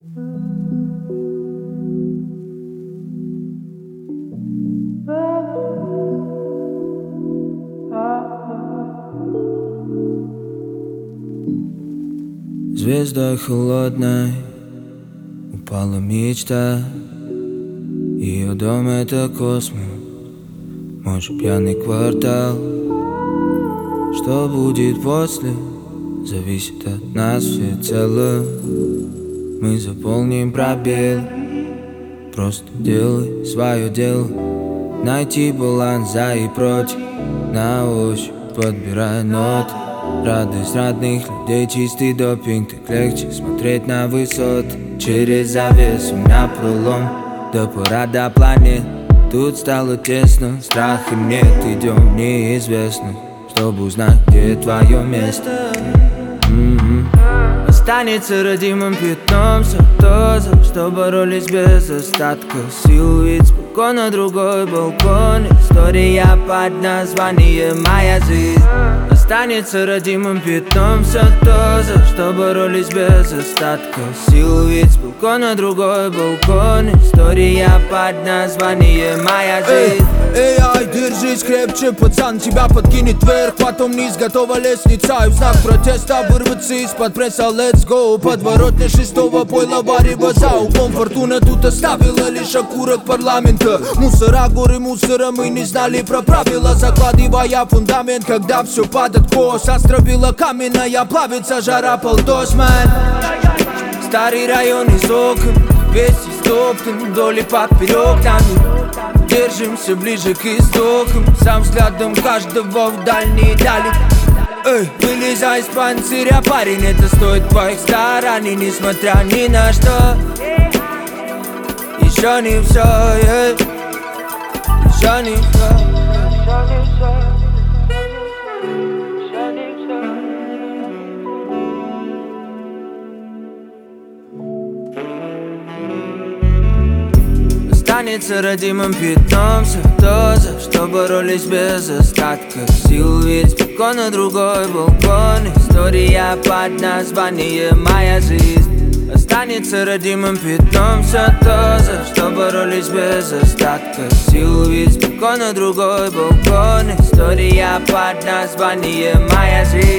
Звездой холодной упала мечта. Ее дом — это космос, мой же пьяный квартал. Что будет после, зависит от нас всецело. Мы заполним пробел, просто делай свое дело. Найти баланс за и против, на ощупь подбирая ноты. Радость родных людей, чистый допинг. Так легче смотреть на высоты. Через завесу на пролом, да пора до планет. Тут стало тесно, страха нет. Идем в неизвестность, чтобы узнать, где твое место. Останется родимым пятном все то, за что боролись без остатка сил. Ведь спокон на другой балкон. История под названием «Моя жизнь». Останется родимым пятном все то, за что боролись без остатка сил. Ведь спокон на другой балкон. История под названием «Моя жизнь». Эй, держись крепче, пацан, тебя подкинет вверх. Потом вниз, готова лестница, и в знак протеста вырваться из-под пресса. Let's go, подворотня шестого пойла барева за углом. Фортуна тут оставила лишь окурок парламента. Мусора, горы мусора, мы не знали про правила. Закладывая фундамент, когда все падает кос. Островила каменная, плавится жара полтос, мэн. Старый район из окон, весь истоптан вдоль и поперек нами. Держимся ближе к истокам, сам взглядом каждого в дальние дали. Эй, вылезай из панциря, парень, это стоит твоих стараний, несмотря ни на что. Еще не все, еще не все. Останется родимым пятном все то, за что боролись без остатка сил. Ведь спокон на другой балкон. История под названием «Моя жизнь». Останется родимым пятном все то, за что боролись без остатка сил. Ведь спокон на другой балкон. История под названием «Моя жизнь».